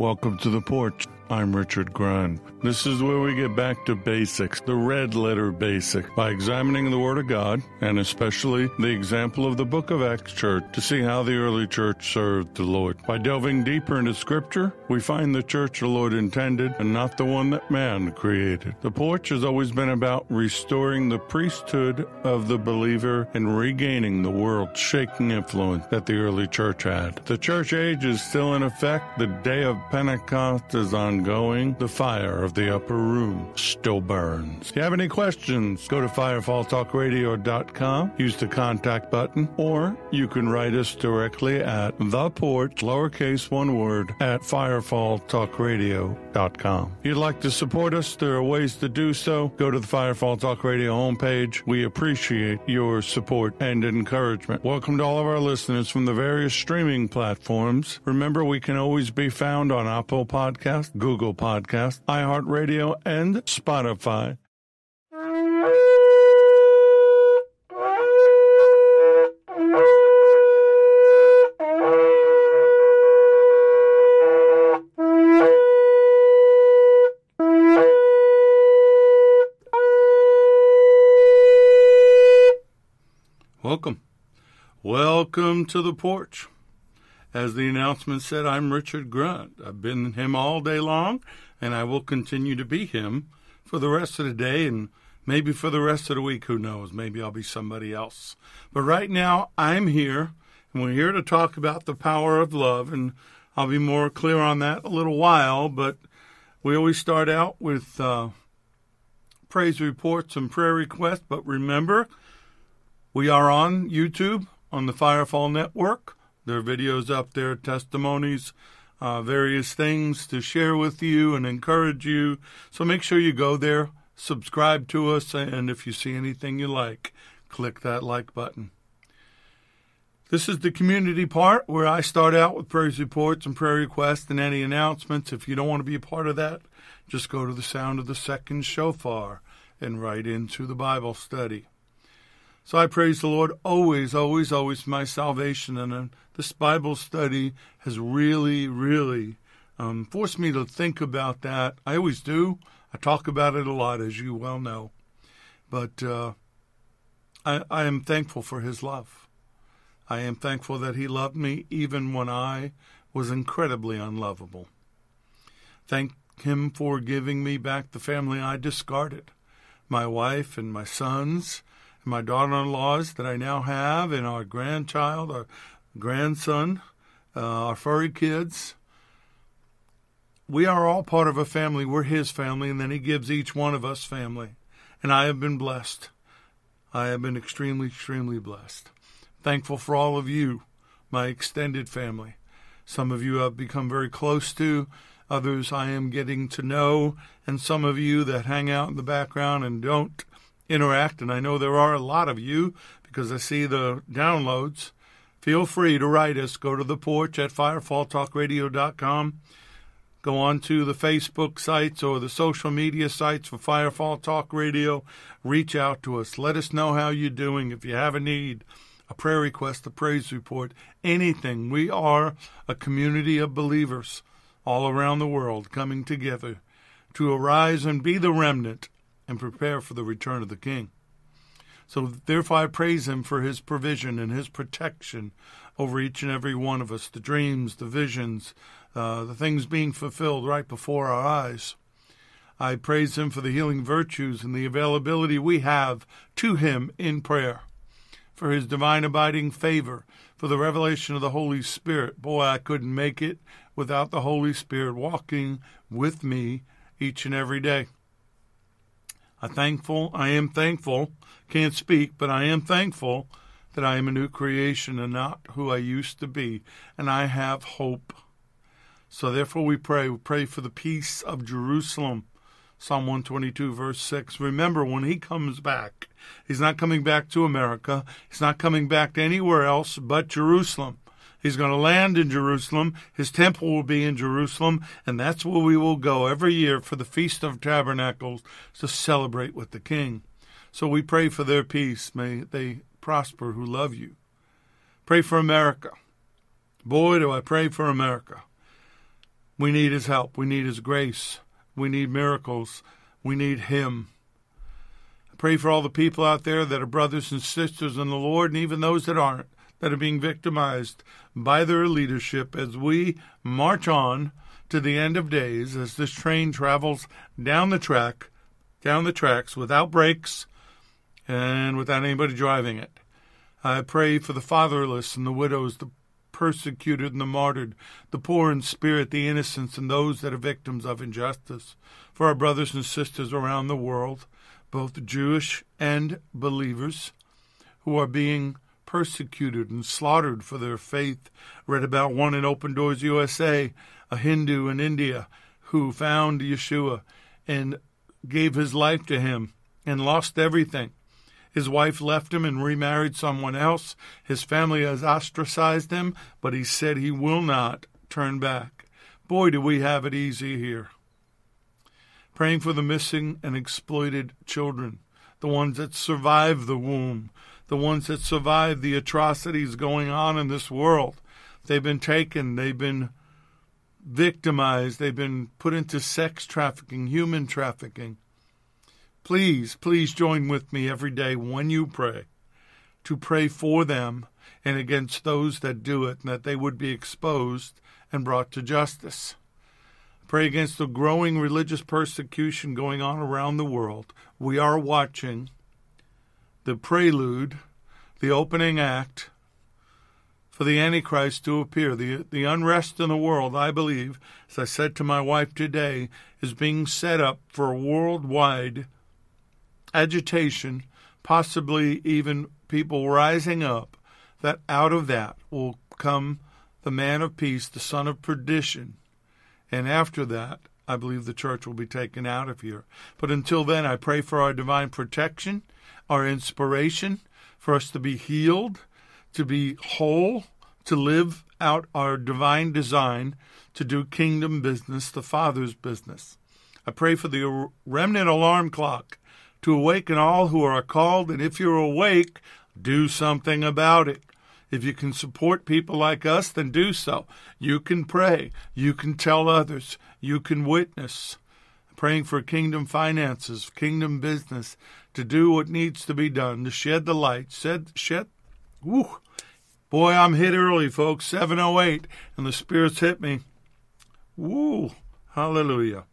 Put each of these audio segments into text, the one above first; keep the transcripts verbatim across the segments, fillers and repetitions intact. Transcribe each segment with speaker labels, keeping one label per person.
Speaker 1: Welcome to The Porch. I'm Richard Grund. This is where we get back to basics, the red letter basic, by examining the Word of God, and especially the example of the Book of Acts Church, to see how the early church served the Lord. By delving deeper into Scripture, we find the church the Lord intended and not the one that man created. The Porch has always been about restoring the priesthood of the believer and regaining the world-shaking influence that the early church had. The church age is still in effect. The day of Pentecost is ongoing. The fire of the upper room still burns. If you have any questions, go to firefall talk radio dot com, use the contact button, or you can write us directly at The Porch, lowercase one word, at firefall talk radio dot com. If you'd like to support us, there are ways to do so. Go to the Firefall Talk Radio homepage. We appreciate your support and encouragement. Welcome to all of our listeners from the various streaming platforms. Remember, we can always be found on Apple Podcasts, Google Podcasts, iHeartRadio, and Spotify. Welcome. Welcome to The Porch. As the announcement said, I'm Richard Grund. I've been him all day long, and I will continue to be him for the rest of the day and maybe for the rest of the week. Who knows? Maybe I'll be somebody else. But right now, I'm here, and we're here to talk about the power of love, and I'll be more clear on that in a little while, but we always start out with uh, praise reports and prayer requests. But remember, we are on YouTube, on the Firefall Network. There are videos up there, testimonies, uh, various things to share with you and encourage you. So make sure you go there, subscribe to us, and if you see anything you like, click that like button. This is the community part where I start out with praise reports and prayer requests and any announcements. If you don't want to be a part of that, just go to the sound of the second shofar and right into the Bible study. So I praise the Lord always, always, always for my salvation. And uh, this Bible study has really, really um, forced me to think about that. I always do. I talk about it a lot, as you well know. But uh, I, I am thankful for his love. I am thankful that he loved me even when I was incredibly unlovable. Thank him for giving me back the family I discarded, my wife and my sons, and my daughter-in-laws that I now have, and our grandchild, our grandson, uh, our furry kids. We are all part of a family. We're his family, and then he gives each one of us family. And I have been blessed. I have been extremely, extremely blessed. Thankful for all of you, my extended family. Some of you I've become very close to. Others I am getting to know. And some of you that hang out in the background and don't interact, and I know there are a lot of you because I see the downloads. Feel free to write us. Go to the porch at firefall talk radio dot com. Go on to the Facebook sites or the social media sites for Firefall Talk Radio. Reach out to us. Let us know how you're doing. If you have a need, a prayer request, a praise report, anything. We are a community of believers all around the world coming together to arise and be the remnant and prepare for the return of the King. So therefore I praise him for his provision and his protection over each and every one of us, the dreams, the visions, uh, the things being fulfilled right before our eyes. I praise him for the healing virtues and the availability we have to him in prayer, for his divine abiding favor, for the revelation of the Holy Spirit. Boy, I couldn't make it without the Holy Spirit walking with me each and every day. I'm thankful, I am thankful, can't speak, but I am thankful that I am a new creation and not who I used to be, and I have hope. So therefore we pray, we pray for the peace of Jerusalem. Psalm one twenty-two, verse six. Remember, when he comes back, he's not coming back to America, he's not coming back to anywhere else but Jerusalem. He's going to land in Jerusalem. His temple will be in Jerusalem, and that's where we will go every year for the Feast of Tabernacles to celebrate with the King. So we pray for their peace. May they prosper who love you. Pray for America. Boy, do I pray for America. We need his help. We need his grace. We need miracles. We need him. I pray for all the people out there that are brothers and sisters in the Lord, and even those that aren't, that are being victimized by their leadership as we march on to the end of days, as this train travels down the track, down the tracks without brakes and without anybody driving it. I pray for the fatherless and the widows, the persecuted and the martyred, the poor in spirit, the innocents, and those that are victims of injustice, for our brothers and sisters around the world, both Jewish and believers, who are being persecuted and slaughtered for their faith. Read about one in Open Doors U S A, a Hindu in India, who found Yeshua and gave his life to him and lost everything. His wife left him and remarried someone else. His family has ostracized him, but he said he will not turn back. Boy, do we have it easy here. Praying for the missing and exploited children, the ones that survived the womb, the ones that survived the atrocities going on in this world. They've been taken, they've been victimized, they've been put into sex trafficking, human trafficking. Please, please join with me every day when you pray to pray for them and against those that do it, and that they would be exposed and brought to justice. Pray against the growing religious persecution going on around the world. We are watching the prelude, the opening act for the Antichrist to appear. The, the unrest in the world, I believe, as I said to my wife today, is being set up for a worldwide agitation, possibly even people rising up, that out of that will come the man of peace, the son of perdition. And after that, I believe the church will be taken out of here. But until then, I pray for our divine protection, our inspiration, for us to be healed, to be whole, to live out our divine design, to do kingdom business, the Father's business. I pray for the remnant alarm clock to awaken all who are called, and if you're awake, do something about it. If you can support people like us, then do so. You can pray. You can tell others. You can witness. Praying for kingdom finances, kingdom business, to do what needs to be done, to shed the light. Shed, shed, woo. Boy, I'm hit early, folks, seven oh eight, and the Spirit's hit me. Woo, hallelujah.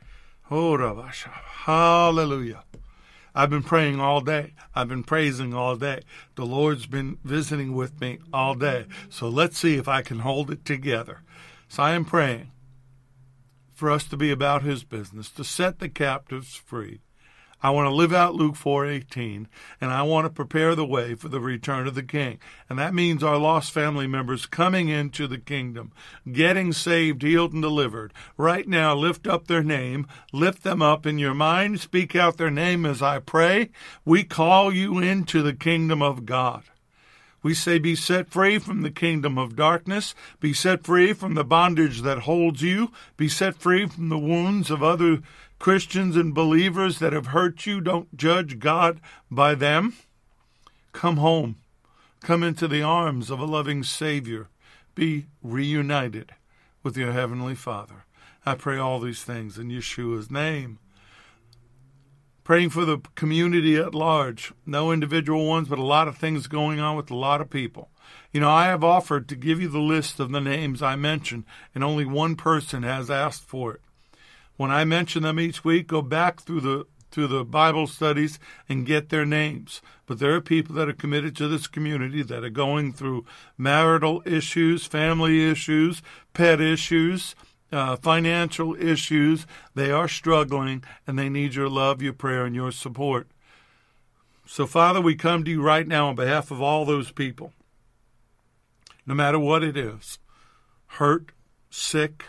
Speaker 1: Hallelujah. I've been praying all day. I've been praising all day. The Lord's been visiting with me all day. So let's see if I can hold it together. So I am praying for us to be about his business, to set the captives free. I want to live out Luke four eighteen, and I want to prepare the way for the return of the King. And that means our lost family members coming into the kingdom, getting saved, healed, and delivered. Right now, lift up their name. Lift them up in your mind. Speak out their name as I pray. We call you into the kingdom of God. We say, be set free from the kingdom of darkness. Be set free from the bondage that holds you. Be set free from the wounds of other Christians and believers that have hurt you. Don't judge God by them. Come home. Come into the arms of a loving Savior. Be reunited with your Heavenly Father. I pray all these things in Yeshua's name. Praying for the community at large. No individual ones, but a lot of things going on with a lot of people. You know, I have offered to give you the list of the names I mentioned, and only one person has asked for it. When I mention them each week, go back through the through the Bible studies and get their names. But there are people that are committed to this community that are going through marital issues, family issues, pet issues, uh, financial issues. They are struggling, and they need your love, your prayer, and your support. So, Father, we come to you right now on behalf of all those people, no matter what it is, hurt, sick,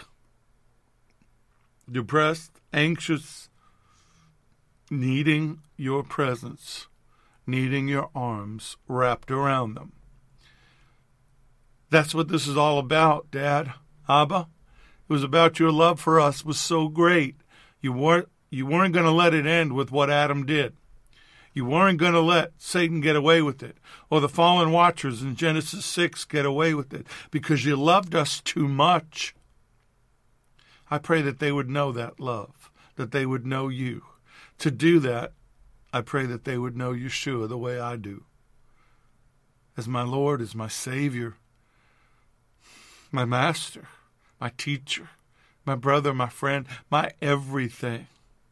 Speaker 1: depressed, anxious, needing your presence, needing your arms wrapped around them. That's what this is all about, Dad, Abba. It was about your love for us was so great. You weren't, you weren't going to let it end with what Adam did. You weren't going to let Satan get away with it, or the fallen watchers in Genesis six get away with it, because you loved us too much. I pray that they would know that love, that they would know you. To do that, I pray that they would know Yeshua the way I do. As my Lord, as my Savior, my Master, my teacher, my brother, my friend, my everything.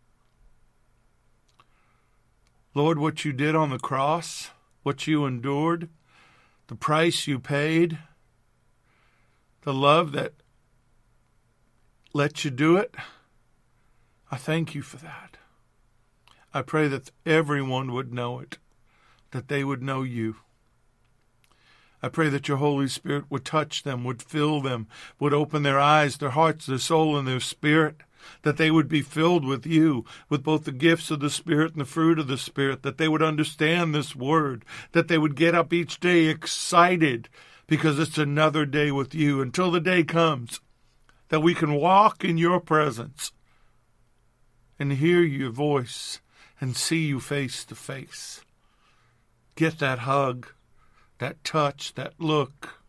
Speaker 1: Lord, what you did on the cross, what you endured, the price you paid, the love that let you do it, I thank you for that. I pray that everyone would know it, that they would know you. I pray that your Holy Spirit would touch them, would fill them, would open their eyes, their hearts, their soul, and their spirit, that they would be filled with you, with both the gifts of the Spirit and the fruit of the Spirit, that they would understand this word, that they would get up each day excited because it's another day with you until the day comes that we can walk in your presence and hear your voice and see you face to face. Get that hug, that touch, that look.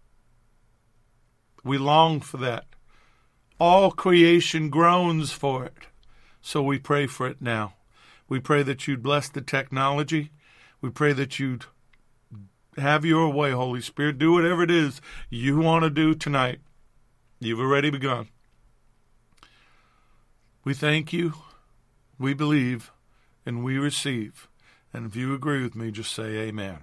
Speaker 1: We long for that. All creation groans for it. So we pray for it now. We pray that you'd bless the technology. We pray that you'd have your way, Holy Spirit. Do whatever it is you want to do tonight. You've already begun. We thank you. We believe. And we receive. And if you agree with me, just say amen.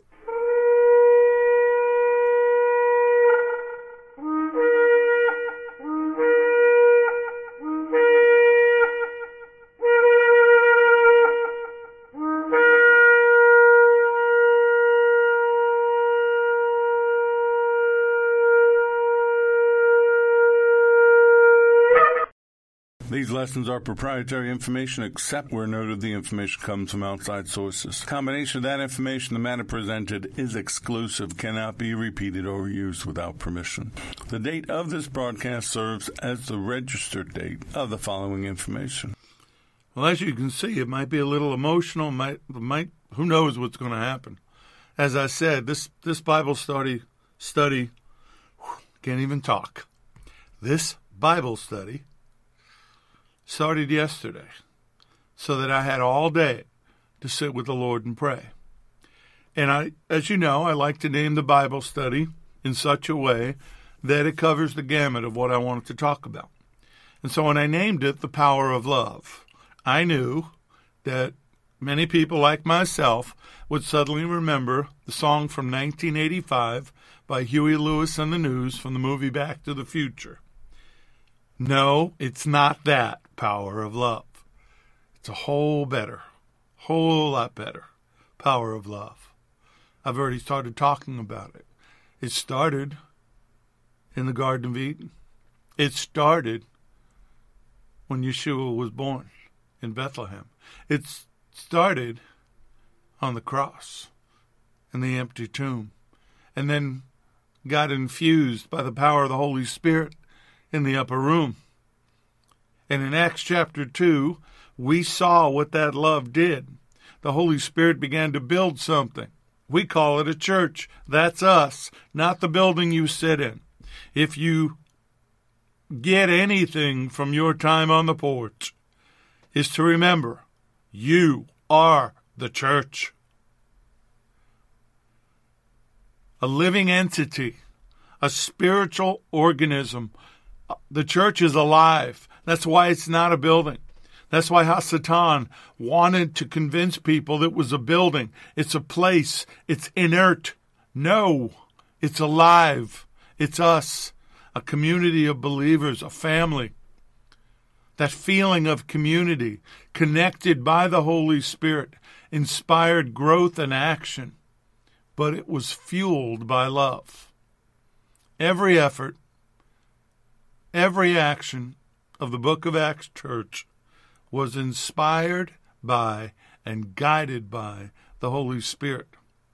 Speaker 1: These lessons are proprietary information except where noted the information comes from outside sources. The combination of that information, the matter presented, is exclusive, cannot be repeated or used without permission. The date of this broadcast serves as the registered date of the following information. Well, as you can see, it might be a little emotional, might, might who knows what's going to happen. As I said, this, this Bible study, study, whew, can't even talk. This Bible study started yesterday, so that I had all day to sit with the Lord and pray. And I, as you know, I like to name the Bible study in such a way that it covers the gamut of what I wanted to talk about. And so when I named it The Power of Love, I knew that many people like myself would suddenly remember the song from nineteen eighty-five by Huey Lewis and the News from the movie Back to the Future. No, it's not that power of love. It's a whole better, whole lot better power of love. I've already started talking about it. It started in the Garden of Eden. It started when Yeshua was born in Bethlehem. It started on the cross in the empty tomb, and then got infused by the power of the Holy Spirit in the upper room. And in Acts chapter two, we saw what that love did. The Holy Spirit began to build something. We call it a church. That's us, not the building you sit in. If you get anything from your time on the porch, is to remember, you are the church. A living entity, a spiritual organism. The church is alive. That's why it's not a building. That's why Hasatan wanted to convince people that it was a building. It's a place. It's inert. No, it's alive. It's us, a community of believers, a family. That feeling of community, connected by the Holy Spirit, inspired growth and action, but it was fueled by love. Every effort, every action of the Book of Acts Church was inspired by and guided by the Holy Spirit.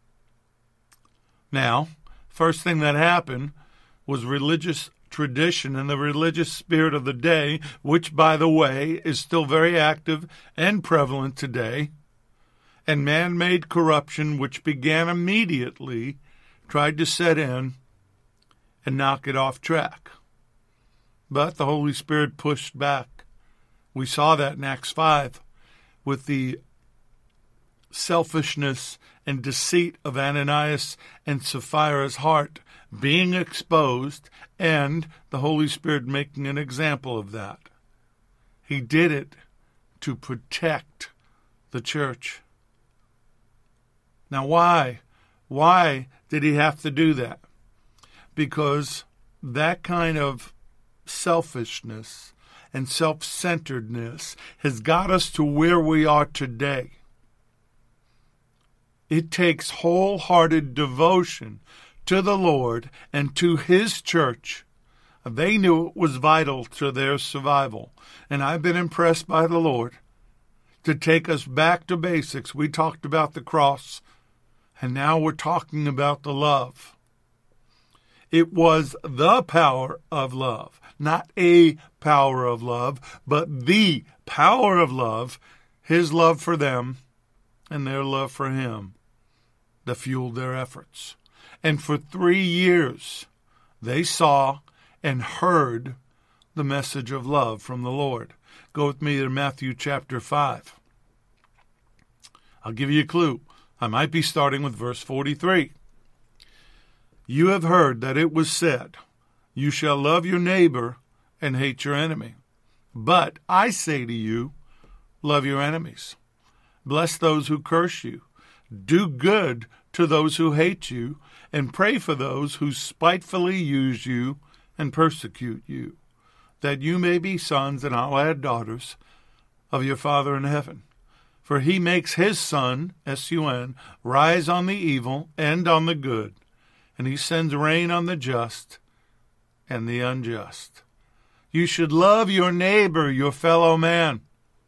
Speaker 1: Now, first thing that happened was religious tradition and the religious spirit of the day, which, by the way, is still very active and prevalent today, and man-made corruption, which began immediately, tried to set in and knock it off track. But the Holy Spirit pushed back. We saw that in Acts five with the selfishness and deceit of Ananias and Sapphira's heart being exposed, and the Holy Spirit making an example of that. He did it to protect the church. Now why? Why did he have to do that? Because that kind of selfishness and self-centeredness has got us to where we are today. It takes wholehearted devotion to the Lord and to His church. They knew it was vital to their survival. And I've been impressed by the Lord to take us back to basics. We talked about the cross, and now we're talking about the love. It was the power of love, not a power of love, but the power of love, His love for them and their love for Him, that fueled their efforts. And for three years, they saw and heard the message of love from the Lord. Go with me to Matthew chapter five. I'll give you a clue. I might be starting with verse forty-three. You have heard that it was said, you shall love your neighbor and hate your enemy. But I say to you, love your enemies. Bless those who curse you. Do good to those who hate you, and pray for those who spitefully use you and persecute you, that you may be sons, and I'll add daughters, of your Father in heaven. For He makes His sun, S U N, rise on the evil and on the good, and He sends rain on the just and the unjust. You should love your neighbor, your fellow man.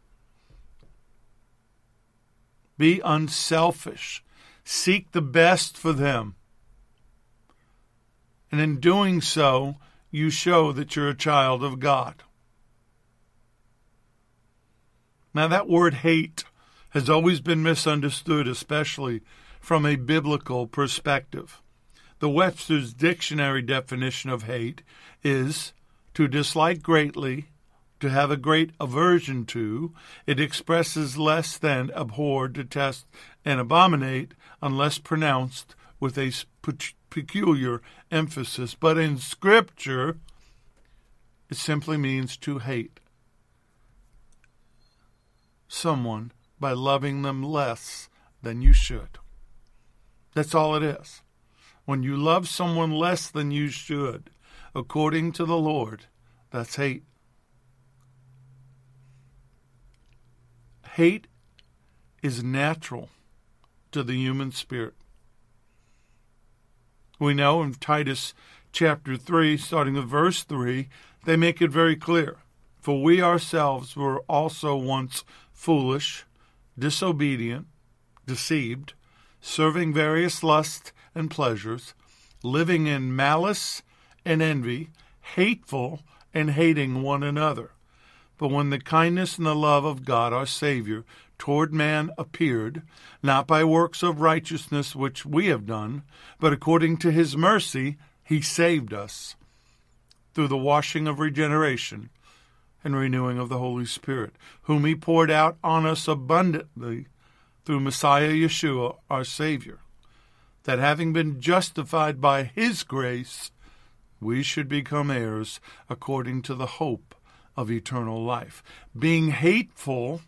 Speaker 1: Be unselfish. Seek the best for them. And in doing so, you show that you're a child of God. Now, that word hate has always been misunderstood, especially from a biblical perspective. The Webster's Dictionary definition of hate is to dislike greatly, to have a great aversion to. It expresses less than abhor, detest, and abominate, unless pronounced with a peculiar emphasis. But in Scripture, it simply means to hate someone by loving them less than you should. That's all it is. When you love someone less than you should, according to the Lord, that's hate. Hate is natural to the human spirit. We know in Titus chapter three, starting with verse three, they make it very clear. For we ourselves were also once foolish, disobedient, deceived, serving various lusts and pleasures, living in malice and envy, hateful and hating one another. But when the kindness and the love of God our Savior toward man appeared, not by works of righteousness which we have done, but according to His mercy He saved us, through the washing of regeneration and renewing of the Holy Spirit, whom He poured out on us abundantly through Messiah Yeshua our Savior, that having been justified by His grace, we should become heirs according to the hope of eternal life. Being hateful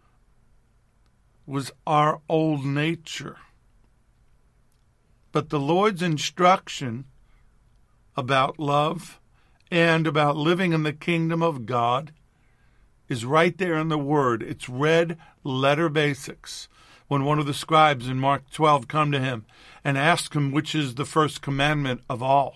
Speaker 1: was our old nature. But the Lord's instruction about love and about living in the kingdom of God is right there in the Word. It's red letter basics. When one of the scribes in Mark twelve come to Him and ask Him which is the first commandment of all,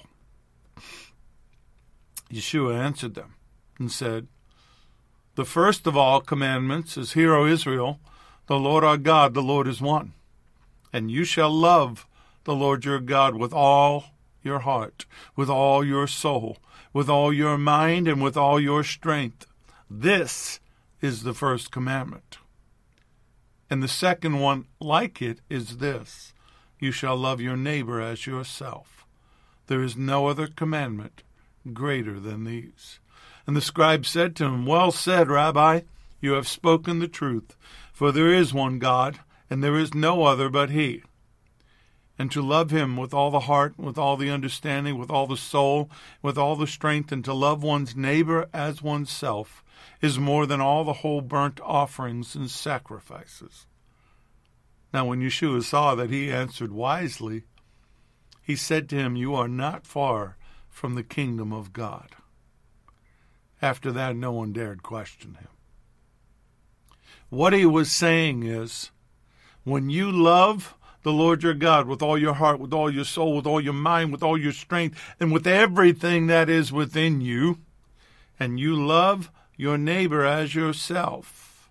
Speaker 1: Yeshua answered them and said, the first of all commandments is, Hear, O Israel, the Lord our God, the Lord is one. And you shall love the Lord your God with all your heart, with all your soul, with all your mind, and with all your strength. This is the first commandment. And the second one, like it, is this: you shall love your neighbor as yourself. There is no other commandment greater than these. And the scribe said to him, Well said, Rabbi, you have spoken the truth, for there is one God, and there is no other but he. And to love him with all the heart, with all the understanding, with all the soul, with all the strength, and to love one's neighbor as oneself is more than all the whole burnt offerings and sacrifices. Now when Yeshua saw that he answered wisely, he said to him, You are not far from the kingdom of God. After that, no one dared question him. What he was saying is, when you love the Lord your God with all your heart, with all your soul, with all your mind, with all your strength, and with everything that is within you, and you love your neighbor as yourself,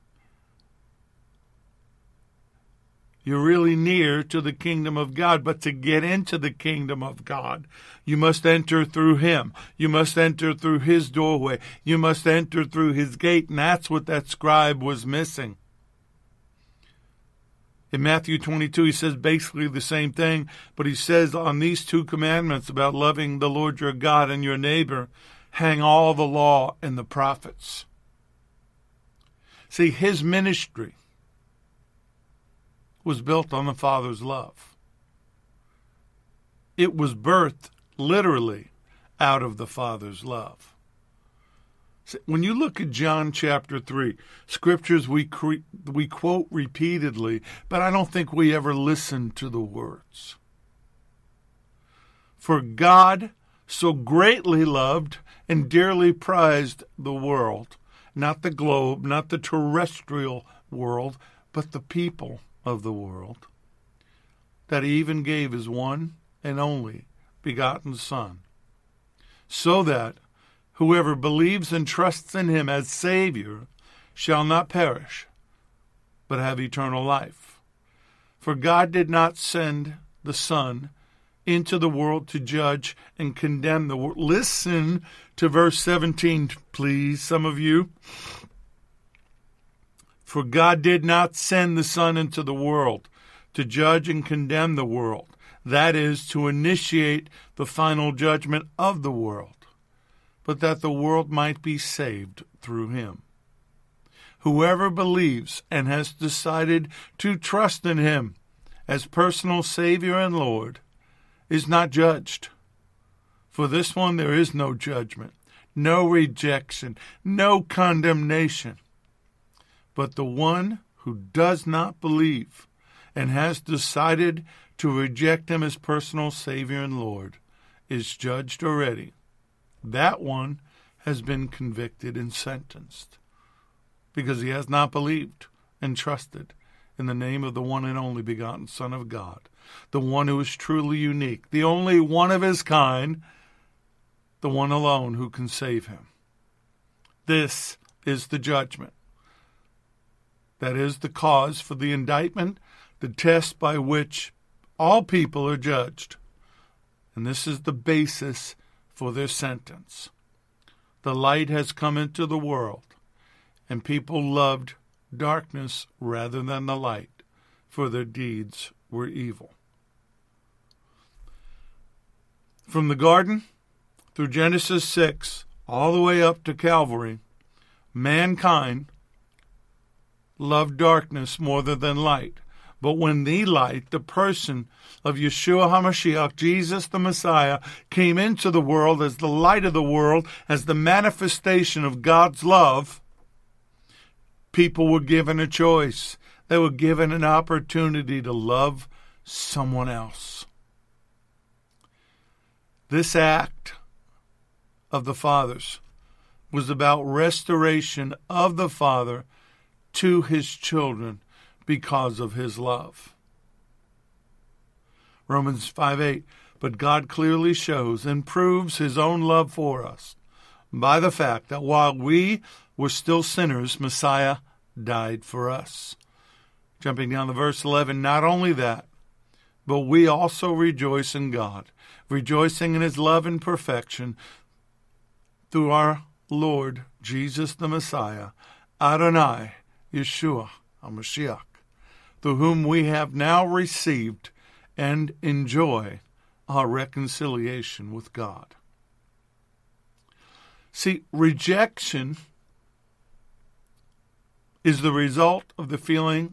Speaker 1: you're really near to the kingdom of God. But to get into the kingdom of God, you must enter through him. You must enter through his doorway. You must enter through his gate. And that's what that scribe was missing. In Matthew twenty-two, he says basically the same thing, but he says on these two commandments about loving the Lord your God and your neighbor, hang all the law and the prophets. See, his ministry was built on the Father's love. It was birthed literally out of the Father's love. When you look at John chapter three, scriptures we cre- we quote repeatedly, but I don't think we ever listen to the words. For God so greatly loved and dearly prized the world, not the globe, not the terrestrial world, but the people of the world, that he even gave his one and only begotten Son, so that whoever believes and trusts in him as Savior shall not perish, but have eternal life. For God did not send the Son into the world to judge and condemn the world. Listen to verse seventeen, please, some of you. For God did not send the Son into the world to judge and condemn the world. That is, to initiate the final judgment of the world, but that the world might be saved through him. Whoever believes and has decided to trust in him as personal Savior and Lord is not judged. For this one there is no judgment, no rejection, no condemnation. But the one who does not believe and has decided to reject him as personal Savior and Lord is judged already. That one has been convicted and sentenced because he has not believed and trusted in the name of the one and only begotten Son of God, the one who is truly unique, the only one of his kind, the one alone who can save him. This is the judgment. That is the cause for the indictment, the test by which all people are judged. And this is the basis for their sentence. The light has come into the world, and people loved darkness rather than the light, for their deeds were evil. From the garden through Genesis six, all the way up to Calvary, mankind loved darkness more than light. But when the light, the person of Yeshua HaMashiach, Jesus the Messiah, came into the world as the light of the world, as the manifestation of God's love, people were given a choice. They were given an opportunity to love someone else. This act of the Father's was about restoration of the Father to his children because of his love. Romans five eight, but God clearly shows and proves his own love for us by the fact that while we were still sinners, Messiah died for us. Jumping down to verse eleven, not only that, but we also rejoice in God, rejoicing in his love and perfection through our Lord Jesus the Messiah, Adonai, Yeshua HaMashiach, through whom we have now received and enjoy our reconciliation with God. See, rejection is the result of the feeling,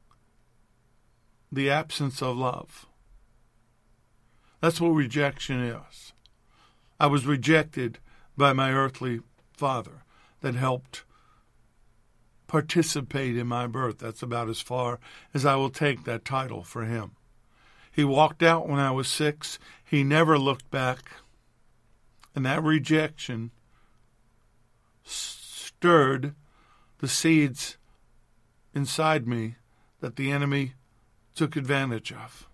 Speaker 1: the absence of love. That's what rejection is. I was rejected by my earthly father that helped participate in my birth. That's about as far as I will take that title for him. He walked out when I was six. He never looked back. And that rejection stirred the seeds inside me that the enemy took advantage of.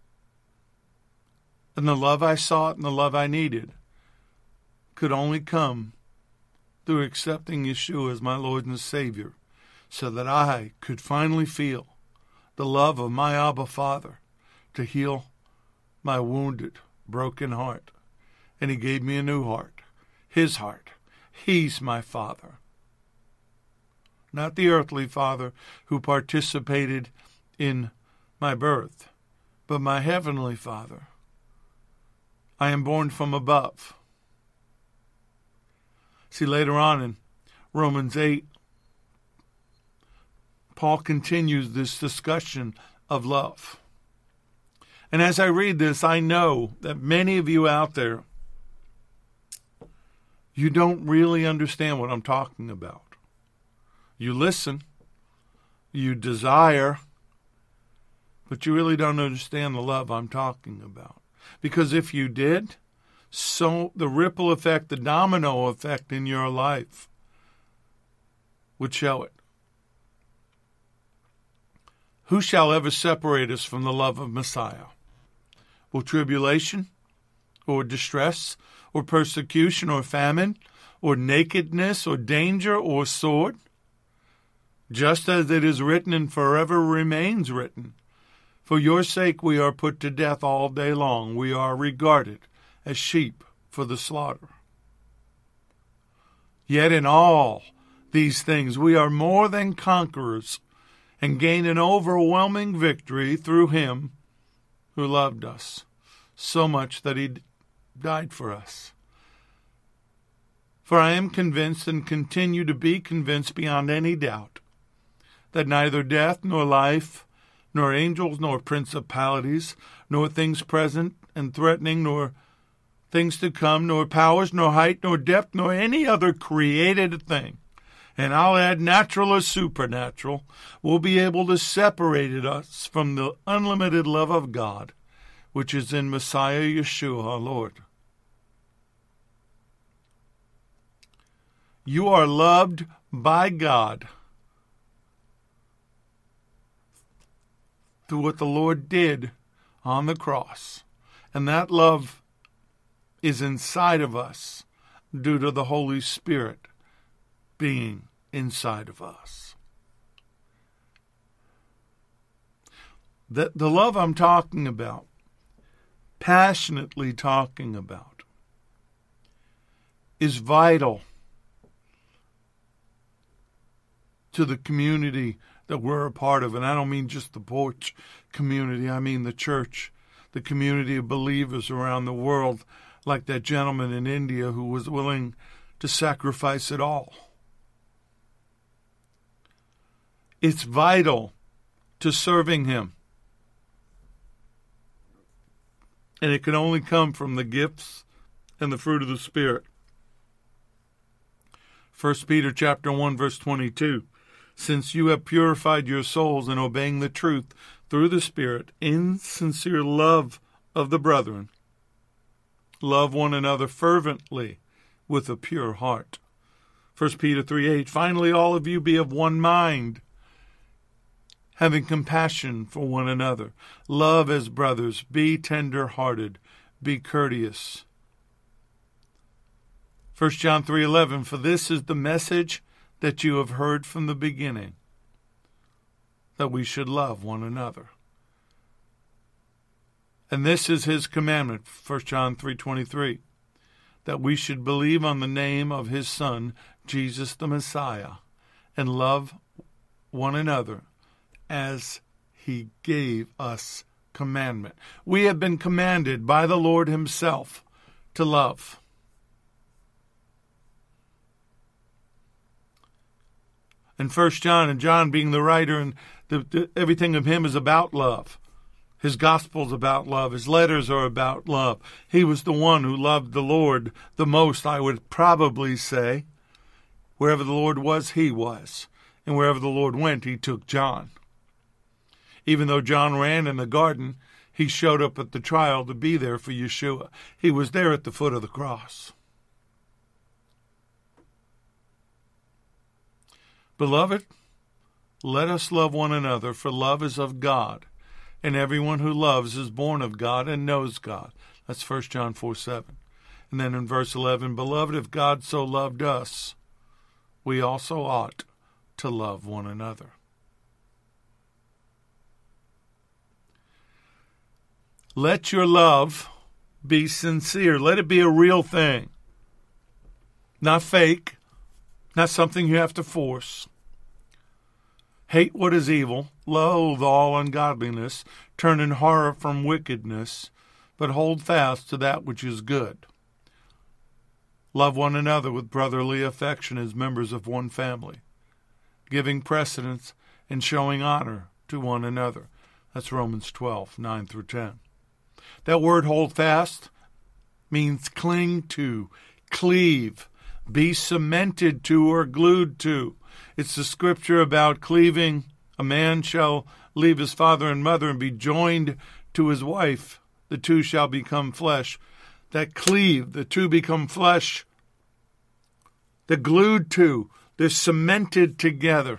Speaker 1: And the love I sought and the love I needed could only come through accepting Yeshua as my Lord and Savior, so that I could finally feel the love of my Abba Father to heal my wounded, broken heart. And he gave me a new heart, his heart. He's my Father. Not the earthly father who participated in my birth, but my heavenly Father. I am born from above. See, later on in Romans eight, Paul continues this discussion of love. And as I read this, I know that many of you out there, you don't really understand what I'm talking about. You listen, you desire, but you really don't understand the love I'm talking about. Because if you did, so the ripple effect, the domino effect in your life would show it. Who shall ever separate us from the love of Messiah? Will tribulation, or distress, or persecution, or famine, or nakedness, or danger, or sword? Just as it is written and forever remains written, for your sake we are put to death all day long. We are regarded as sheep for the slaughter. Yet in all these things we are more than conquerors, and gain an overwhelming victory through him who loved us so much that he died for us. For I am convinced and continue to be convinced beyond any doubt that neither death nor life, nor angels nor principalities, nor things present and threatening, nor things to come, nor powers, nor height, nor depth, nor any other created thing, and I'll add natural or supernatural, will be able to separate us from the unlimited love of God, which is in Messiah Yeshua our Lord. You are loved by God through what the Lord did on the cross. And that love is inside of us due to the Holy Spirit being inside of us. The, the love I'm talking about, passionately talking about, is vital to the community that we're a part of. And I don't mean just the Porch community. I mean the church, the community of believers around the world, like that gentleman in India who was willing to sacrifice it all. It's vital to serving him. And it can only come from the gifts and the fruit of the Spirit. First Peter chapter one, verse twenty-two. Since you have purified your souls in obeying the truth through the Spirit, in sincere love of the brethren, love one another fervently with a pure heart. First Peter three eight. Finally, all of you be of one mind, having compassion for one another. Love as brothers. Be tender-hearted. Be courteous. First John three eleven. For this is the message that you have heard from the beginning, that we should love one another. And this is his commandment, First John three twenty-three, that we should believe on the name of his Son, Jesus the Messiah, and love one another as he gave us commandment. We have been commanded by the Lord himself to love. And First John, and John being the writer, and the, the, everything of him is about love. His gospel's about love. His letters are about love. He was the one who loved the Lord the most, I would probably say. Wherever the Lord was, he was. And wherever the Lord went, he took John. Even though John ran in the garden, he showed up at the trial to be there for Yeshua. He was there at the foot of the cross. Beloved, let us love one another, for love is of God, and everyone who loves is born of God and knows God. That's First John four seven. And then in verse eleven, Beloved, if God so loved us, we also ought to love one another. Let your love be sincere. Let it be a real thing. Not fake. Not something you have to force. Hate what is evil. Loathe all ungodliness. Turn in horror from wickedness. But hold fast to that which is good. Love one another with brotherly affection as members of one family, giving precedence and showing honor to one another. That's Romans twelve, nine through ten. That word hold fast means cling to, cleave, be cemented to or glued to. It's the scripture about cleaving. A man shall leave his father and mother and be joined to his wife. The two shall become flesh. That cleave, the two become flesh. They're glued to, they're cemented together.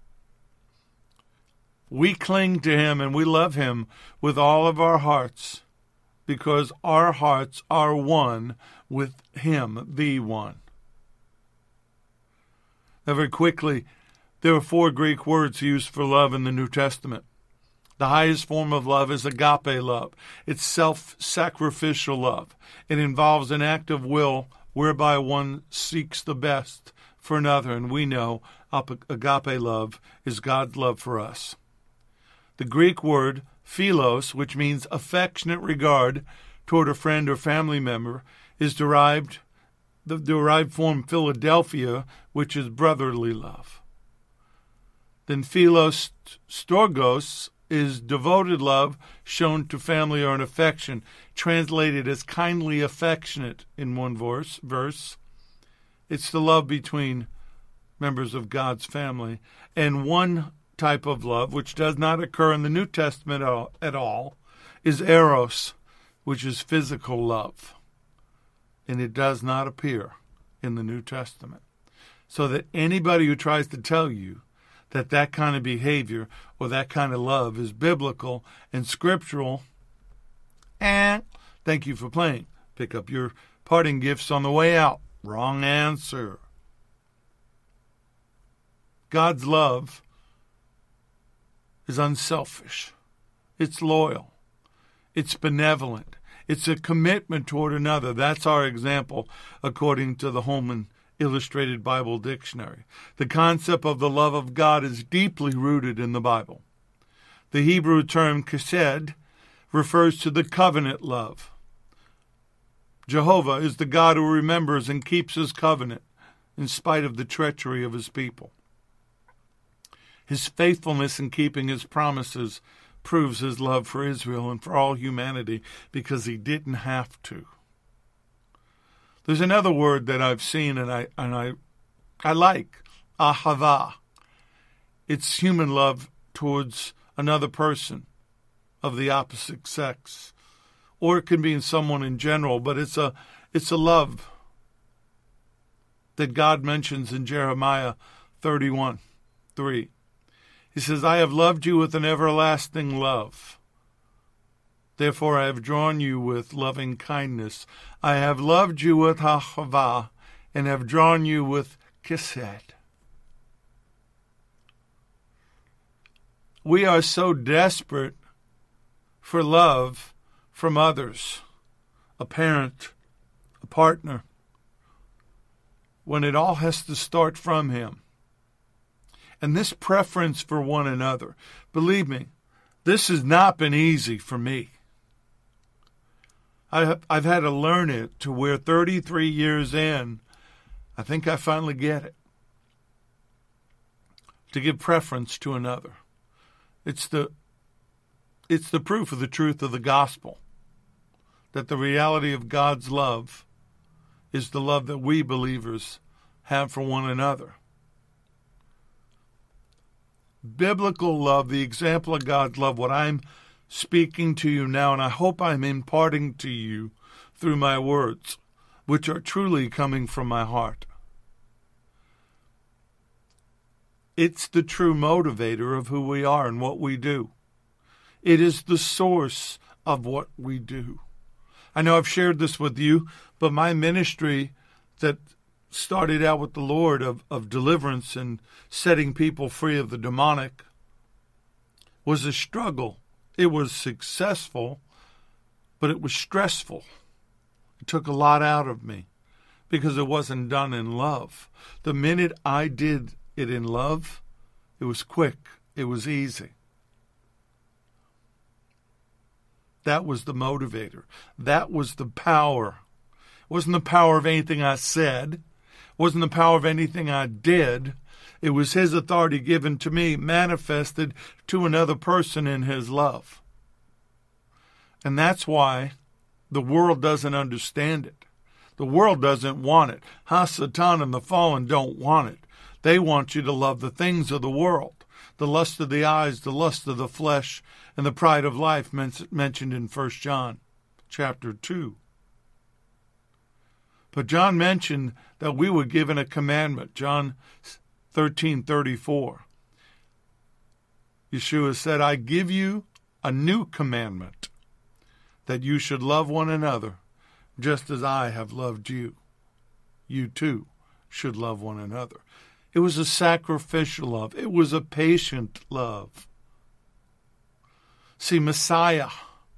Speaker 1: We cling to him and we love him with all of our hearts because our hearts are one with him, the one. Now, very quickly, there are four Greek words used for love in the New Testament. The highest form of love is agape love. It's self-sacrificial love. It involves an act of will whereby one seeks the best for another, and we know agape love is God's love for us. The Greek word philos, which means affectionate regard toward a friend or family member, is derived, the derived form Philadelphia, which is brotherly love. Then philos storgos is devoted love shown to family or an affection, translated as kindly affectionate in one verse. verse. It's the love between members of God's family. And one type of love, which does not occur in the New Testament at all, is eros, which is physical love. And it does not appear in the New Testament. So that anybody who tries to tell you that that kind of behavior or that kind of love is biblical and scriptural, and thank you for playing. Pick up your parting gifts on the way out. Wrong answer. God's love is unselfish. It's loyal. It's benevolent. It's a commitment toward another. That's our example, according to the Holman Illustrated Bible Dictionary. The concept of the love of God is deeply rooted in the Bible. The Hebrew term chesed refers to the covenant love. Jehovah is the God who remembers and keeps his covenant in spite of the treachery of his people. His faithfulness in keeping his promises proves his love for Israel and for all humanity because he didn't have to. There's another word that I've seen and I and I I like, ahava. It's human love towards another person of the opposite sex. Or it can be in someone in general, but it's a it's a love that God mentions in Jeremiah thirty-one three. He says, I have loved you with an everlasting love. Therefore I have drawn you with loving kindness. I have loved you with ahava and have drawn you with chesed. We are so desperate for love from others, a parent, a partner, when it all has to start from him. And this preference for one another, believe me, this has not been easy for me. I, I've had to learn it to where thirty-three years in, I think I finally get it. to give preference to another. It's the it's the proof of the truth of the gospel, that the reality of God's love is the love that we believers have for one another. Biblical love, the example of God's love, what I'm speaking to you now, and I hope I'm imparting to you through my words, which are truly coming from my heart. It's the true motivator of who we are and what we do. It is the source of what we do. I know I've shared this with you, but my ministry that started out with the Lord of, of deliverance and setting people free of the demonic was a struggle. It was successful, but it was stressful. It took a lot out of me because it wasn't done in love. The minute I did it in love, it was quick. It was easy. That was the motivator. That was the power. It wasn't the power of anything I said. It wasn't the power of anything I did. It was his authority given to me, manifested to another person in his love. And that's why the world doesn't understand it. The world doesn't want it. Hasatan and the fallen don't want it. They want you to love the things of the world, the lust of the eyes, the lust of the flesh, and the pride of life mentioned in First John chapter two. But John mentioned that we were given a commandment, John thirteen thirty-four. Yeshua said, I give you a new commandment, that you should love one another just as I have loved you. You too should love one another. It was a sacrificial love. It was a patient love. See, Messiah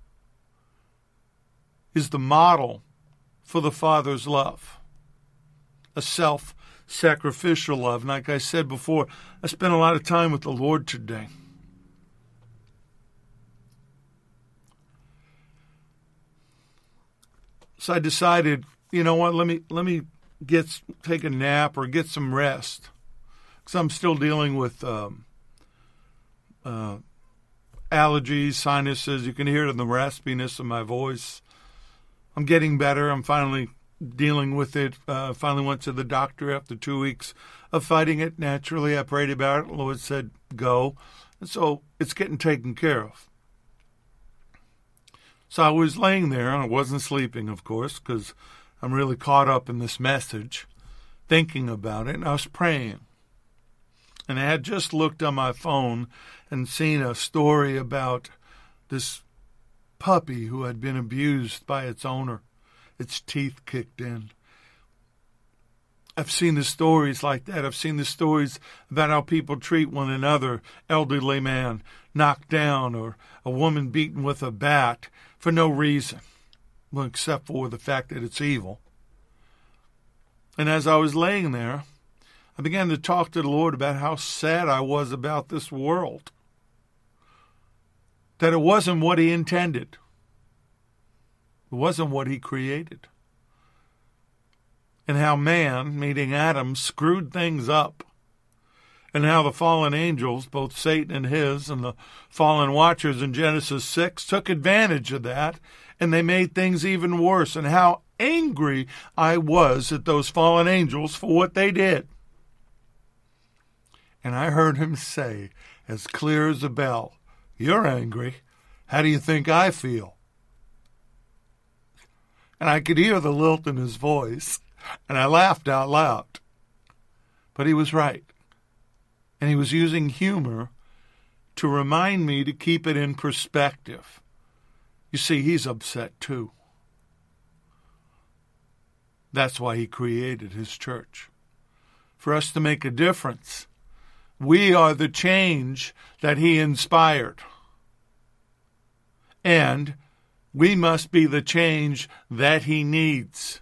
Speaker 1: is the model for the Father's love, a self-sacrificial love. And like I said before, I spent a lot of time with the Lord today. So I decided, you know what, let me let me get take a nap or get some rest. Because I'm still dealing with um, uh, allergies, sinuses. You can hear it in the raspiness of my voice. I'm getting better. I'm finally dealing with it. Uh, finally went to the doctor after two weeks of fighting it. Naturally, I prayed about it. The Lord said, go. And so it's getting taken care of. So I was laying there, and I wasn't sleeping, of course, because I'm really caught up in this message, thinking about it, and I was praying. And I had just looked on my phone and seen a story about this puppy who had been abused by its owner, its teeth kicked in. I've seen the stories like that. I've seen the stories about how people treat one another, elderly man knocked down or a woman beaten with a bat for no reason, well, except for the fact that it's evil. And as I was laying there, I began to talk to the Lord about how sad I was about this world. That it wasn't what he intended. It wasn't what he created. And how man, meaning Adam, screwed things up. And how the fallen angels, both Satan and his, and the fallen watchers in Genesis six, took advantage of that, and they made things even worse. And how angry I was at those fallen angels for what they did. And I heard him say, as clear as a bell, you're angry. How do you think I feel? And I could hear the lilt in his voice, and I laughed out loud. But he was right. And he was using humor to remind me to keep it in perspective. You see, he's upset too. That's why he created his church. For us to make a difference. We are the change that he inspired. And we must be the change that he needs.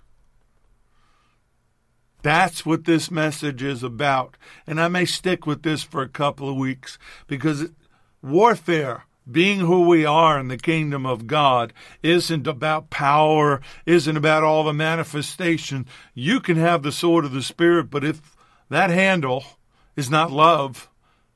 Speaker 1: That's what this message is about. And I may stick with this for a couple of weeks because warfare, being who we are in the kingdom of God, isn't about power, isn't about all the manifestation. You can have the sword of the Spirit, but if that handle is not love,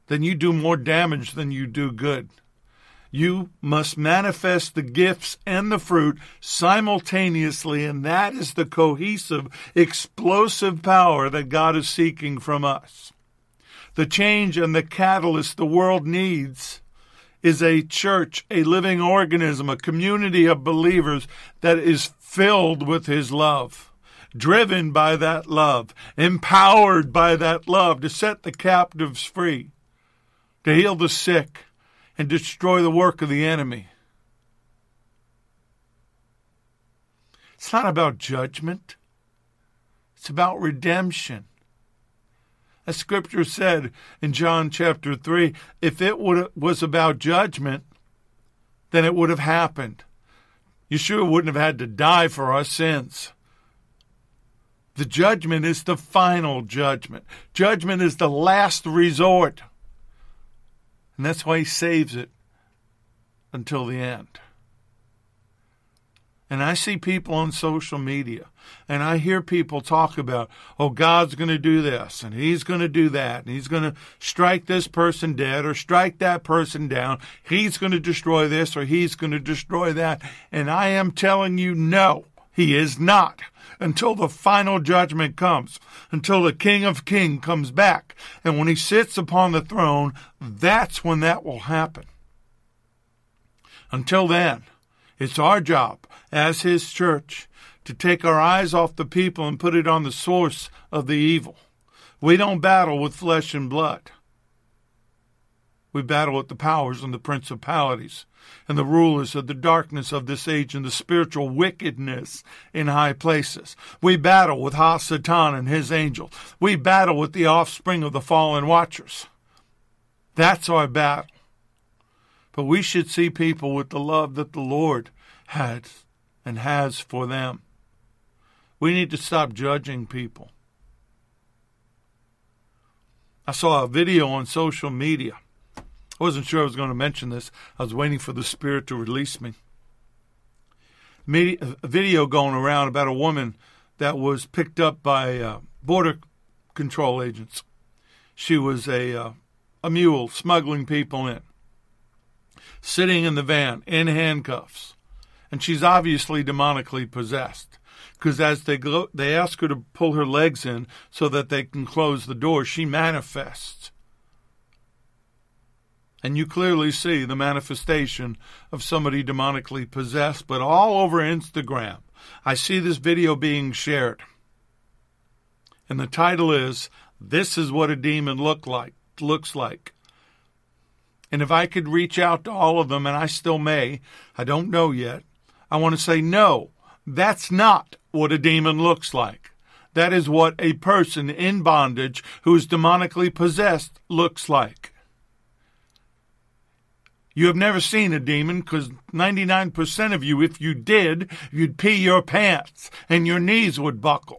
Speaker 1: then you do more damage than you do good. You must manifest the gifts and the fruit simultaneously, and that is the cohesive, explosive power that God is seeking from us. The change and the catalyst the world needs is a church, a living organism, a community of believers that is filled with His love, driven by that love, empowered by that love to set the captives free, to heal the sick, and destroy the work of the enemy. It's not about judgment. It's about redemption. As Scripture said in John chapter three, if it would, was about judgment, then it would have happened. Yeshua wouldn't have had to die for our sins. The judgment is the final judgment. Judgment is the last resort. And that's why He saves it until the end. And I see people on social media, and I hear people talk about, oh, God's going to do this, and He's going to do that, and He's going to strike this person dead or strike that person down. He's going to destroy this or He's going to destroy that. And I am telling you, no, He is not. Until the final judgment comes, until the King of Kings comes back. And when He sits upon the throne, that's when that will happen. Until then, it's our job as His church to take our eyes off the people and put it on the source of the evil. We don't battle with flesh and blood. We battle with the powers and the principalities and the rulers of the darkness of this age and the spiritual wickedness in high places. We battle with Ha-Satan and his angels. We battle with the offspring of the fallen watchers. That's our battle. But we should see people with the love that the Lord had and has for them. We need to stop judging people. I saw a video on social media. I wasn't sure I was going to mention this. I was waiting for the Spirit to release me. A video going around about a woman that was picked up by uh, border control agents. She was a, uh, a mule smuggling people in, sitting in the van in handcuffs. And she's obviously demonically possessed. Because as they go, they ask her to pull her legs in so that they can close the door, she manifests. And you clearly see the manifestation of somebody demonically possessed, but all over Instagram. I see this video being shared. And the title is, This is What a Demon Look like, Looks Like. And if I could reach out to all of them, and I still may, I don't know yet, I want to say, no, that's not what a demon looks like. That is what a person in bondage who is demonically possessed looks like. You have never seen a demon because ninety-nine percent of you, if you did, you'd pee your pants and your knees would buckle.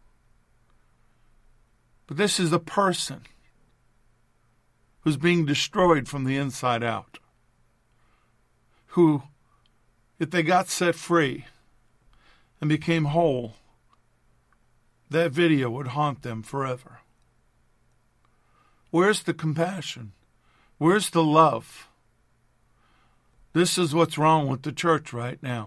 Speaker 1: But this is a person who's being destroyed from the inside out. Who, if they got set free and became whole, that video would haunt them forever. Where's the compassion? Where's the love? This is what's wrong with the church right now.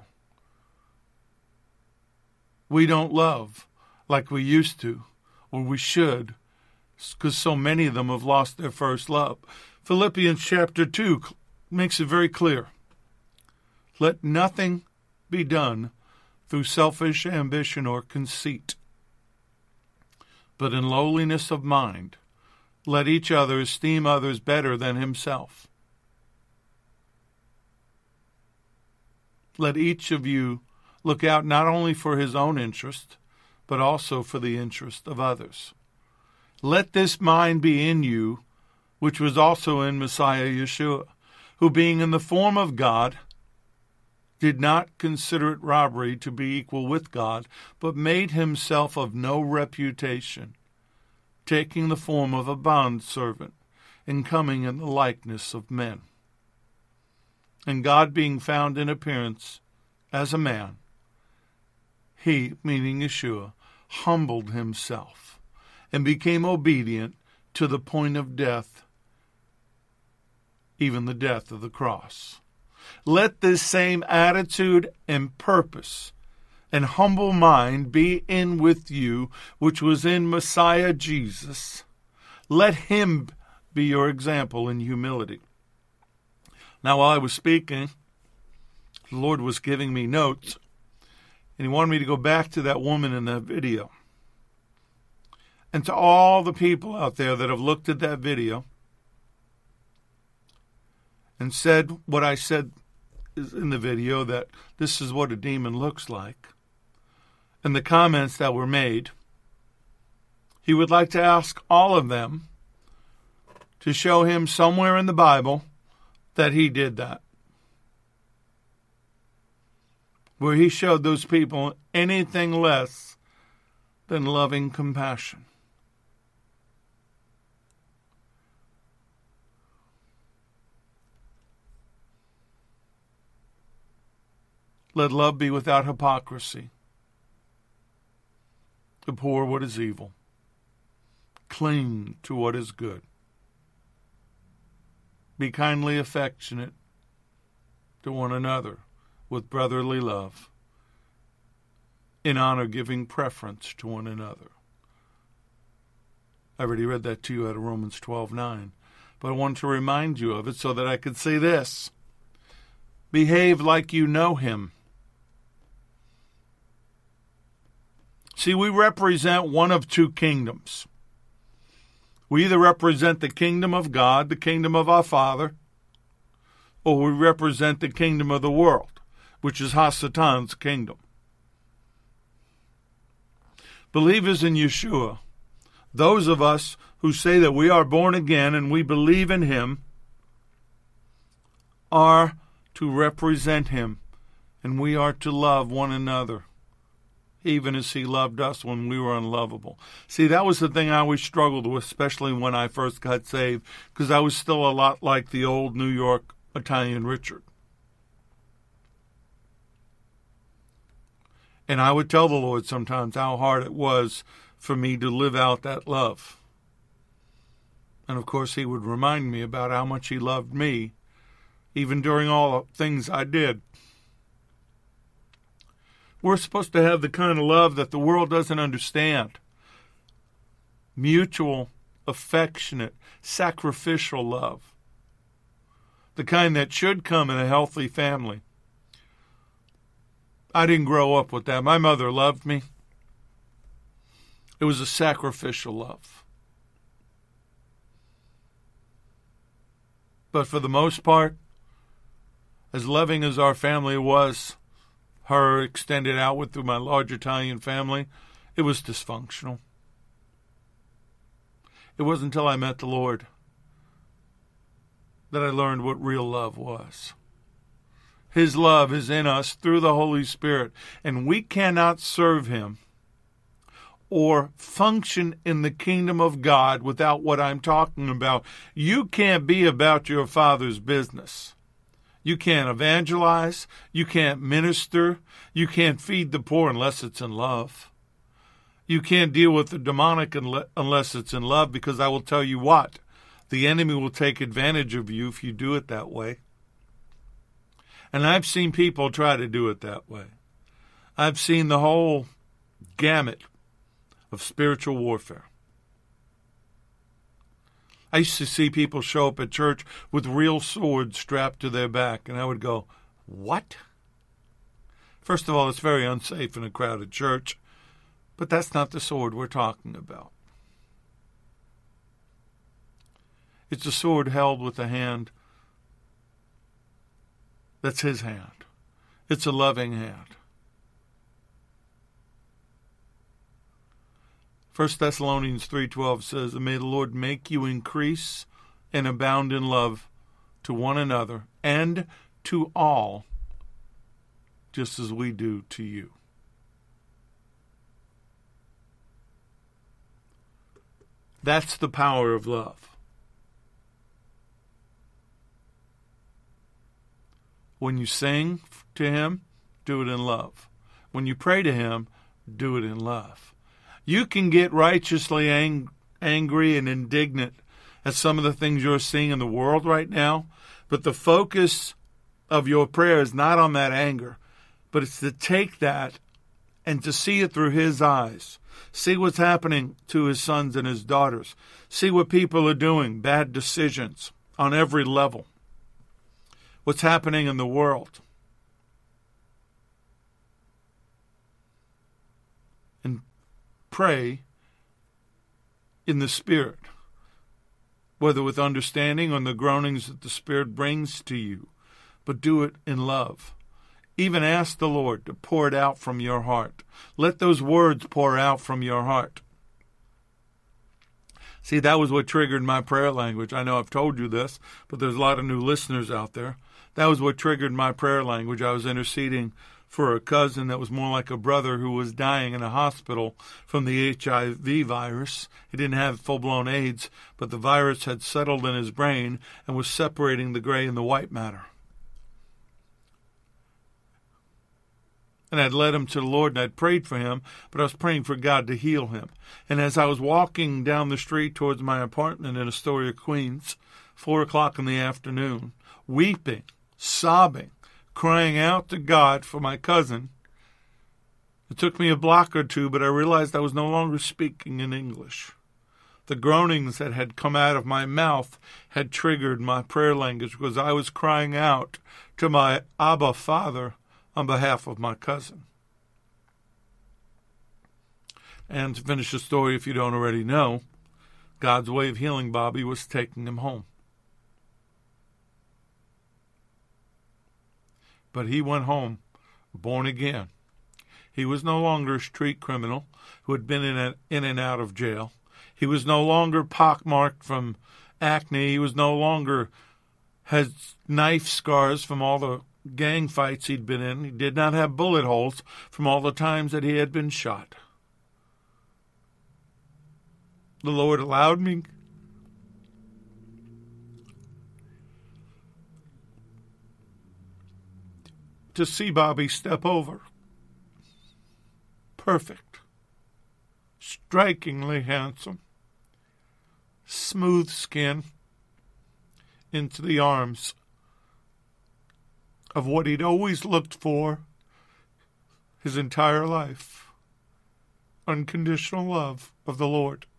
Speaker 1: We don't love like we used to, or we should, because so many of them have lost their first love. Philippians chapter two makes it very clear. Let nothing be done through selfish ambition or conceit, but in lowliness of mind, let each other esteem others better than himself. Let each of you look out not only for his own interest, but also for the interest of others. Let this mind be in you, which was also in Messiah Yeshua, who being in the form of God, did not consider it robbery to be equal with God, but made himself of no reputation, taking the form of a bondservant, and coming in the likeness of men. And God being found in appearance as a man, he, meaning Yeshua, humbled himself and became obedient to the point of death, even the death of the cross. Let this same attitude and purpose and humble mind be in with you, which was in Messiah Jesus. Let him be your example in humility. Now, while I was speaking, the Lord was giving me notes, and he wanted me to go back to that woman in that video. And to all the people out there that have looked at that video and said what I said in the video, that this is what a demon looks like, and the comments that were made, he would like to ask all of them to show him somewhere in the Bible that he did that, where he showed those people anything less than loving compassion. Let love be without hypocrisy. Abhor what is evil. Cling to what is good. Be kindly affectionate to one another with brotherly love, in honor giving preference to one another. I already read that to you out of Romans twelve nine, but I wanted to remind you of it so that I could say this. Behave like you know him. See, we represent one of two kingdoms. We either represent the kingdom of God, the kingdom of our Father, or we represent the kingdom of the world, which is Hasatan's kingdom. Believers in Yeshua, those of us who say that we are born again and we believe in him, are to represent him, and we are to love one another, even as he loved us when we were unlovable. See, that was the thing I always struggled with, especially when I first got saved, because I was still a lot like the old New York Italian Richard. And I would tell the Lord sometimes how hard it was for me to live out that love. And of course, he would remind me about how much he loved me, even during all the things I did. We're supposed to have the kind of love that the world doesn't understand. Mutual, affectionate, sacrificial love. The kind that should come in a healthy family. I didn't grow up with that. My mother loved me. It was a sacrificial love. But for the most part, as loving as our family was, her extended outward through my large Italian family, it was dysfunctional. It wasn't until I met the Lord that I learned what real love was. His love is in us through the Holy Spirit, and we cannot serve him or function in the kingdom of God without what I'm talking about. You can't be about your Father's business. You can't evangelize. You can't minister. You can't feed the poor unless it's in love. You can't deal with the demonic unless it's in love, because I will tell you what, the enemy will take advantage of you if you do it that way. And I've seen people try to do it that way. I've seen the whole gamut of spiritual warfare. I used to see people show up at church with real swords strapped to their back, and I would go, what? First of all, it's very unsafe in a crowded church, but that's not the sword we're talking about. It's a sword held with a hand that's his hand. It's a loving hand. First Thessalonians three twelve says, and may the Lord make you increase and abound in love to one another and to all, just as we do to you. That's the power of love. When you sing to him, do it in love. When you pray to him, do it in love. You can get righteously ang- angry and indignant at some of the things you're seeing in the world right now. But the focus of your prayer is not on that anger, but it's to take that and to see it through his eyes. See what's happening to his sons and his daughters. See what people are doing, bad decisions on every level. What's happening in the world. And pray in the Spirit, whether with understanding or in the groanings that the Spirit brings to you, but do it in love. Even ask the Lord to pour it out from your heart. Let those words pour out from your heart. See, that was what triggered my prayer language. I know I've told you this, but there's a lot of new listeners out there. That was what triggered my prayer language. I was interceding for a cousin that was more like a brother who was dying in a hospital from the H I V virus. He didn't have full-blown AIDS, but the virus had settled in his brain and was separating the gray and the white matter. And I'd led him to the Lord, and I'd prayed for him, but I was praying for God to heal him. And as I was walking down the street towards my apartment in Astoria, Queens, four o'clock in the afternoon, weeping, sobbing, crying out to God for my cousin, it took me a block or two, but I realized I was no longer speaking in English. The groanings that had come out of my mouth had triggered my prayer language because I was crying out to my Abba Father on behalf of my cousin. And to finish the story, if you don't already know, God's way of healing Bobby was taking him home. But he went home born again. He was no longer a street criminal who had been in, a, in and out of jail. He was no longer pockmarked from acne. He was no longer had knife scars from all the gang fights he'd been in. He did not have bullet holes from all the times that he had been shot. The Lord allowed me to see Bobby step over. Perfect. Strikingly handsome. Smooth skin into the arms of what he'd always looked for his entire life. Unconditional love of the Lord.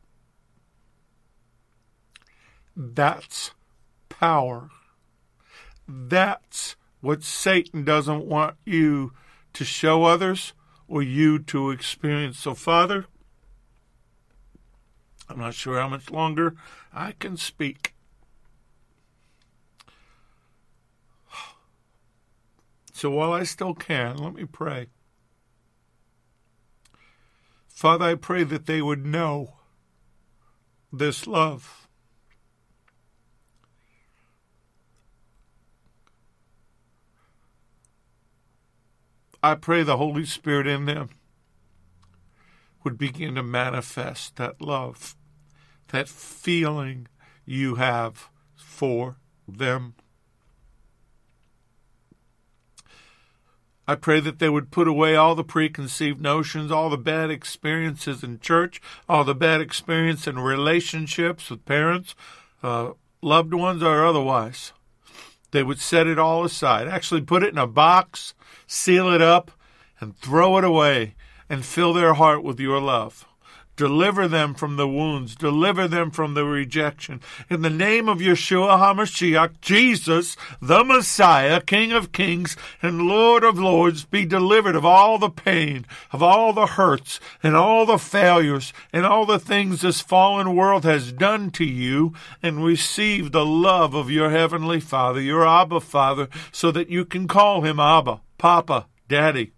Speaker 1: That's power. That's what Satan doesn't want you to show others or you to experience. So, Father, I'm not sure how much longer I can speak. So while I still can, let me pray. Father, I pray that they would know this love. I pray the Holy Spirit in them would begin to manifest that love, that feeling you have for them. I pray that they would put away all the preconceived notions, all the bad experiences in church, all the bad experience in relationships with parents, uh, loved ones, or otherwise. They would set it all aside, actually put it in a box, seal it up, and throw it away, and fill their heart with your love. Deliver them from the wounds. Deliver them from the rejection. In the name of Yeshua HaMashiach, Jesus, the Messiah, King of Kings and Lord of Lords, be delivered of all the pain, of all the hurts, and all the failures, and all the things this fallen world has done to you, and receive the love of your Heavenly Father, your Abba Father, so that you can call him Abba, Papa, Daddy.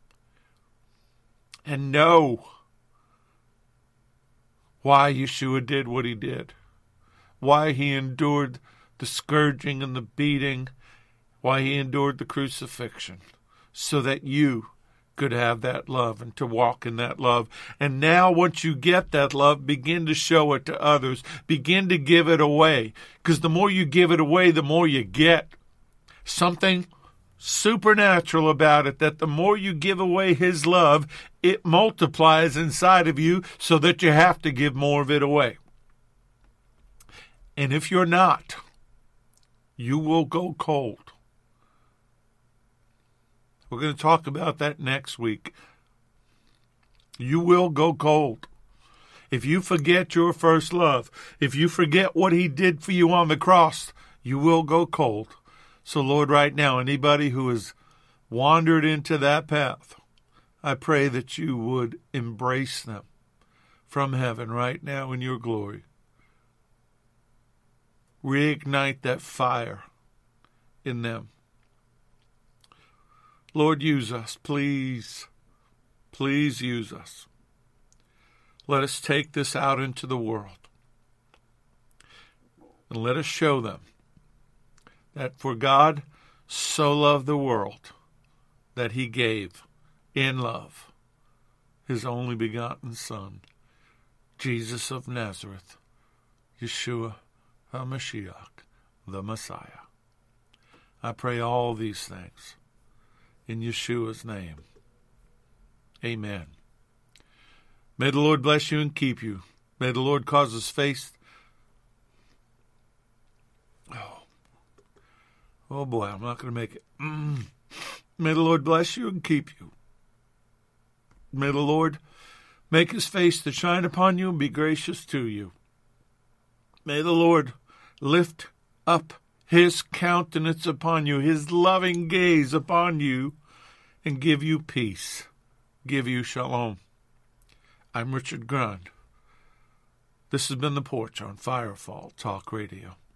Speaker 1: And know why Yeshua did what he did, why he endured the scourging and the beating, why he endured the crucifixion, so that you could have that love and to walk in that love. And now once you get that love, begin to show it to others. Begin to give it away, because the more you give it away, the more you get. Something supernatural about it, that the more you give away his love, it multiplies inside of you so that you have to give more of it away. And if you're not, you will go cold. We're going to talk about that next week. You will go cold. If you forget your first love, if you forget what he did for you on the cross, you will go cold. So, Lord, right now, anybody who has wandered into that path, I pray that you would embrace them from heaven right now in your glory. Reignite that fire in them. Lord, use us, please. Please use us. Let us take this out into the world. And let us show them that for God so loved the world that he gave in love his only begotten Son, Jesus of Nazareth, Yeshua HaMashiach, the Messiah. I pray all these things in Yeshua's name. Amen. May the Lord bless you and keep you. May the Lord cause his face. Oh, oh boy, I'm not going to make it. Mm. May the Lord bless you and keep you. May the Lord make his face to shine upon you and be gracious to you. May the Lord lift up his countenance upon you, his loving gaze upon you, and give you peace, give you shalom. I'm Richard Grund. This has been The Porch on Firefall Talk Radio.